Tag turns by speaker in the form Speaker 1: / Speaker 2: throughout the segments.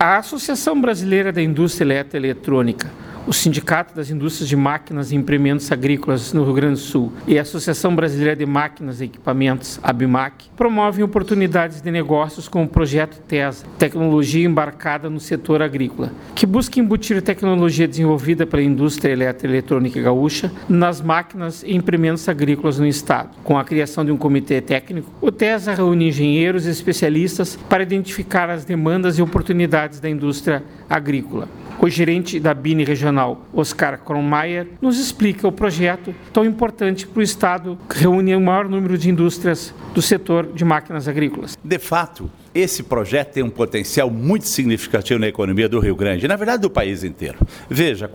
Speaker 1: A Associação Brasileira da Indústria Eletroeletrônica, o Sindicato das Indústrias de Máquinas e Implementos Agrícolas no Rio Grande do Sul e a Associação Brasileira de Máquinas e Equipamentos, ABMAC, promovem oportunidades de negócios com o projeto TESA, Tecnologia Embarcada no Setor Agrícola, que busca embutir tecnologia desenvolvida pela indústria eletroeletrônica gaúcha nas máquinas e implementos agrícolas no Estado. Com a criação de um comitê técnico, o TESA reúne engenheiros e especialistas para identificar as demandas e oportunidades da indústria agrícola. O gerente da BINE Regional, Oscar Kronmaier, nos explica o projeto tão importante para o Estado, que reúne o maior número de indústrias do setor de máquinas agrícolas.
Speaker 2: De fato, esse projeto tem um potencial muito significativo na economia do Rio Grande, na verdade do país inteiro. Veja,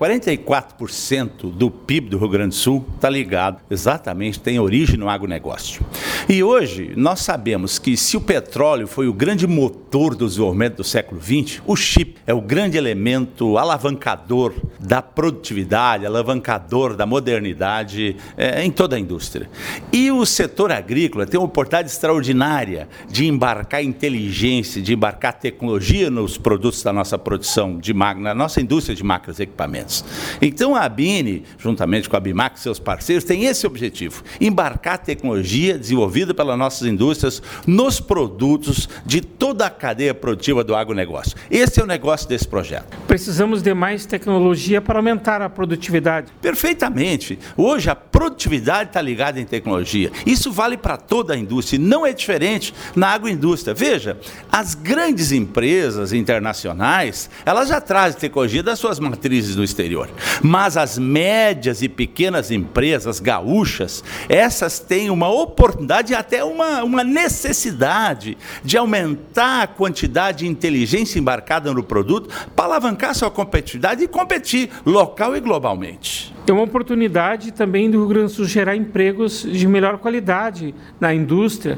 Speaker 2: 44% do PIB do Rio Grande do Sul está ligado, exatamente, tem origem no agronegócio. E hoje nós sabemos que se o petróleo foi o grande motor do desenvolvimento do século XX, o chip é o grande elemento alavancador da produtividade, alavancador da modernidade em toda a indústria. E o setor agrícola tem uma oportunidade extraordinária de embarcar inteligência, de embarcar tecnologia nos produtos da nossa produção de máquinas, na nossa indústria de máquinas e equipamentos. Então a BINE, juntamente com a ABMAC e seus parceiros, tem esse objetivo, embarcar tecnologia desenvolvida pelas nossas indústrias nos produtos de toda a cadeia produtiva do agronegócio. Esse é o negócio desse projeto.
Speaker 1: Precisamos de mais tecnologia para aumentar a produtividade.
Speaker 2: Perfeitamente. Hoje a produtividade está ligada em tecnologia. Isso vale para toda a indústria, não é diferente na agroindústria. Veja, as grandes empresas internacionais, elas já trazem tecnologia das suas matrizes do exterior. Mas as médias e pequenas empresas gaúchas, essas têm uma oportunidade e até uma necessidade de aumentar a quantidade de inteligência embarcada no produto para alavancar sua competitividade e competir local e globalmente.
Speaker 1: É uma oportunidade também do Rio Grande do Sul gerar empregos de melhor qualidade na indústria.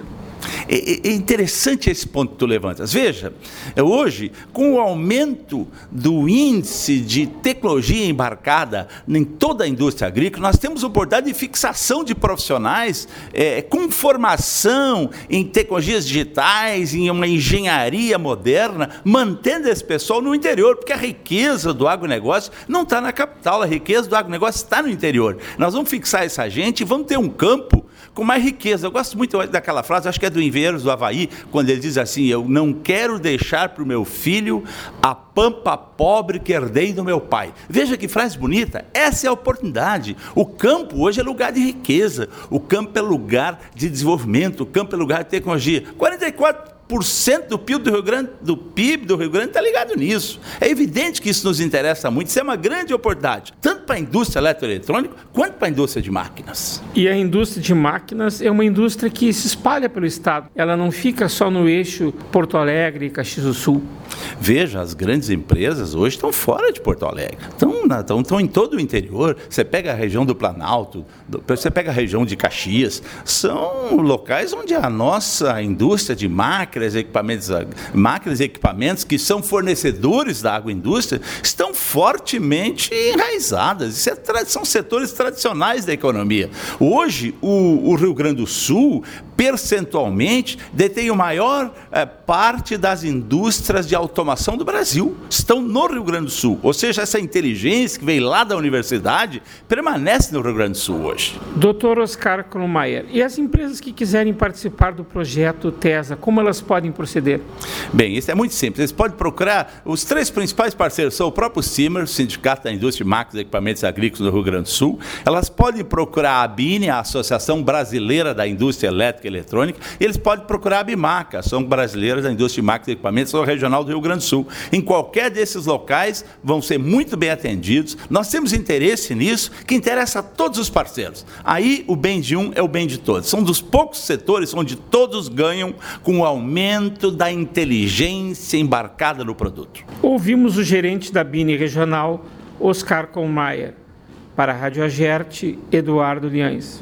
Speaker 2: É interessante esse ponto que tu levantas. Veja, hoje, com o aumento do índice de tecnologia embarcada em toda a indústria agrícola, nós temos oportunidade de fixação de profissionais com formação em tecnologias digitais, em uma engenharia moderna, mantendo esse pessoal no interior, porque a riqueza do agronegócio não está na capital, a riqueza do agronegócio está no interior. Nós vamos fixar essa gente e vamos ter um campo com mais riqueza. Eu gosto muito daquela frase, acho que é do Engenheiros do Havaí, quando ele diz assim: eu não quero deixar para o meu filho a pampa pobre que herdei do meu pai. Veja que frase bonita, essa é a oportunidade. O campo hoje é lugar de riqueza, o campo é lugar de desenvolvimento, o campo é lugar de tecnologia. 44% do PIB do Rio Grande está ligado nisso. É evidente que isso nos interessa muito, isso é uma grande oportunidade, tanto para a indústria eletroeletrônica, quanto para a indústria de máquinas.
Speaker 1: E a indústria de máquinas é uma indústria que se espalha pelo Estado, ela não fica só no eixo Porto Alegre e Caxias do Sul.
Speaker 2: Veja, as grandes empresas hoje estão fora de Porto Alegre, estão em todo o interior. Você pega a região do Planalto, você pega a região de Caxias, são locais onde a nossa indústria de máquinas e equipamentos que são fornecedores da agroindústria estão fortemente enraizadas. São setores tradicionais da economia. Hoje, o Rio Grande do Sul, percentualmente, detém a maior parte das indústrias de automação do Brasil. Estão no Rio Grande do Sul. Ou seja, essa inteligência que veio lá da universidade permanece no Rio Grande do Sul hoje.
Speaker 1: Dr. Oscar Kronmaier, e as empresas que quiserem participar do projeto TESA, como elas podem proceder?
Speaker 2: Bem, isso é muito simples. Eles podem procurar, os 3 principais parceiros são o próprio CIMER, Sindicato da Indústria de Máquinas e Equipamentos Agrícolas do Rio Grande do Sul. Elas podem procurar a ABINE, a Associação Brasileira da Indústria Elétrica e Eletrônica. Eles podem procurar a ABMAC, a Associação Brasileira da Indústria de Máquinas e Equipamentos Regional do Rio Grande do Sul. Em qualquer desses locais vão ser muito bem atendidos. Nós temos interesse nisso, que interessa a todos os parceiros. Aí o bem de um é o bem de todos. São dos poucos setores onde todos ganham com o aumento da inteligência embarcada no produto.
Speaker 1: Ouvimos o gerente da BINE Regional, Oscar Kronmaier. Para a Rádio Agerte, Eduardo Liães.